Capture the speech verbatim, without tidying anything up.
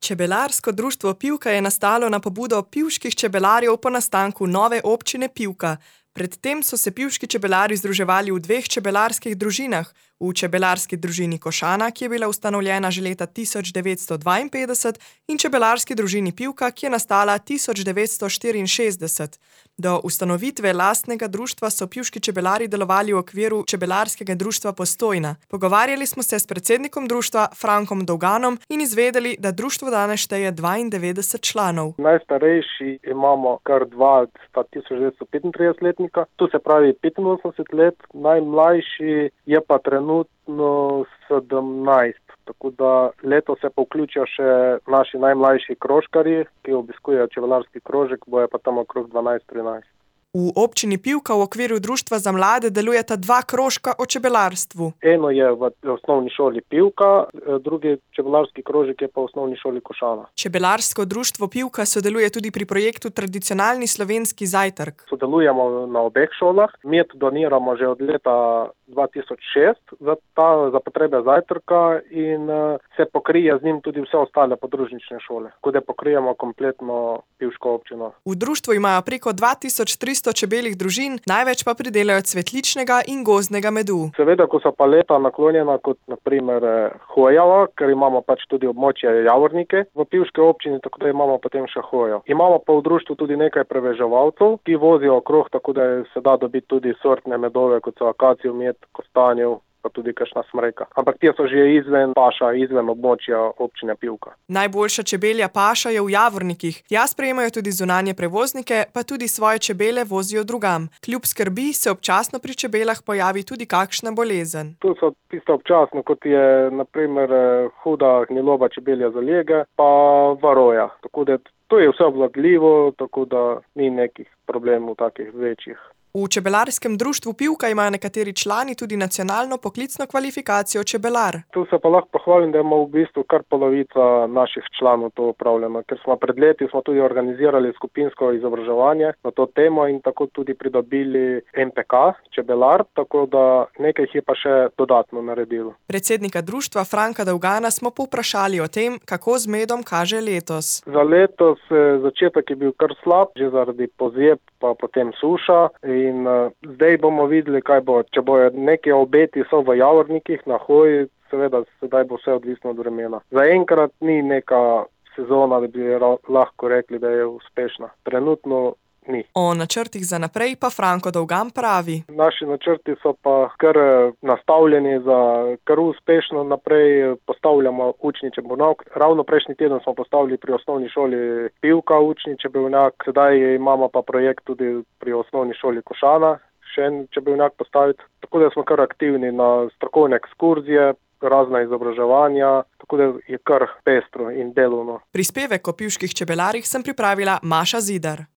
Čebelarsko društvo Pivka je nastalo na pobudo pivških čebelarjev po nastanku nove občine Pivka. Predtem so se pivški čebelarji združevali v dveh čebelarskih družinah, v čebelarski družini Košana, ki je bila ustanovljena že leta tisoč devetsto dvainpetdeset, in čebelarski družini Pivka, ki je nastala tisoč devetsto štiriinšestdeset. Do ustanovitve lastnega društva so pivški čebelarji delovali v okviru čebelarskega društva Postojna. Pogovarjali smo se s predsednikom društva Frankom Dolganom in izvedeli, da društvo danes šteje dvaindevetdeset članov. Najstarejši imamo kar dva, sta tisoč devetsto petintridesetletnika, tu se pravi petinosemdeset let, najmlajši je pa trenutno sedemnajst. Tako da letos se pa vključijo še naši najmlajši krožkarji, ki obiskujejo čebelarski krožek, bojo pa tam okrog dvanajst trinajst. V občini Pivka v okviru društva za mlade delujeta dva krožka o čebelarstvu. Eno je v osnovni šoli Pivka, drugi čebelarski krožek je pa v osnovni šoli Košana. Čebelarsko društvo Pivka sodeluje tudi pri projektu Tradicionalni slovenski zajtrk. Sodelujemo na obeh šolah. Med doniramo že od leta dva tisoč šest za, ta, za potrebe zajtrka in uh, se pokrije z njim tudi vse ostale podružnične šole, tako da pokrijemo kompletno pivško občino. V društvu imajo preko dva tisoč tristo čebeljih družin, največ pa pridelajo cvetličnega in gozdnega medu. Seveda, ko so pa leta naklonjena kot na primer hojava, ker imamo pač tudi območje javornike v pivški občini, tako da imamo potem še hojo. Imamo pa v društvu tudi nekaj preveževalcev, ki vozijo okrog, tako da se da dobiti tudi sortne medove, kot so akacijev med, kostanjev, pa tudi kakšna smreka. Ampak ti so že izven paša, izven območja občine Pivka. Najboljša čebelja paša je v Javornikih. Tja sprejemajo tudi zunanje prevoznike, pa tudi svoje čebele vozijo drugam. Kljub skrbi se občasno pri čebelah pojavi tudi kakšna bolezen. Tu so tiste občasno, kot je na primer huda gniloba čebelja zalega, pa varoja. Tako da to je vse obvladljivo, tako da ni nekih problemov takih večjih. V čebelarskem društvu Pivka imajo nekateri člani tudi nacionalno poklicno kvalifikacijo čebelar. Tu se pa lahko pohvalim, da ima v bistvu kar polovica naših članov to opravljeno, ker smo pred leti smo tudi organizirali skupinsko izobraževanje na to temo in tako tudi pridobili M P K, čebelar, tako da nekaj jih je pa še dodatno naredilo. Predsednika društva Franka Dolgana smo povprašali o tem, kako z medom kaže letos. Za letos začetek je bil kar slab, že zaradi pozeb pa potem suša. In uh, zdaj bomo videli, kaj bo. Če bojo neki obeti so v Javornikih, na hoji, seveda sedaj bo vse odvisno od vremena. Zaenkrat ni neka sezona, da bi lahko rekli, da je uspešna. Trenutno ni. O načrtih za naprej pa Franko Dolgan pravi. Naši načrti so pa kar nastavljeni za kar uspešno naprej. Postavljamo učni čebelnjak. Ravno prejšnji teden smo postavili pri osnovni šoli Pivka učni čebelnjak. Sedaj imamo pa projekt tudi pri osnovni šoli Košana, še en čebelnjak postaviti. Tako da smo kar aktivni na strokovne ekskurzije, razna izobraževanja, tako da je kar pestro in delovno. Prispevek o pivških čebelarjih sem pripravila Maša Zidar.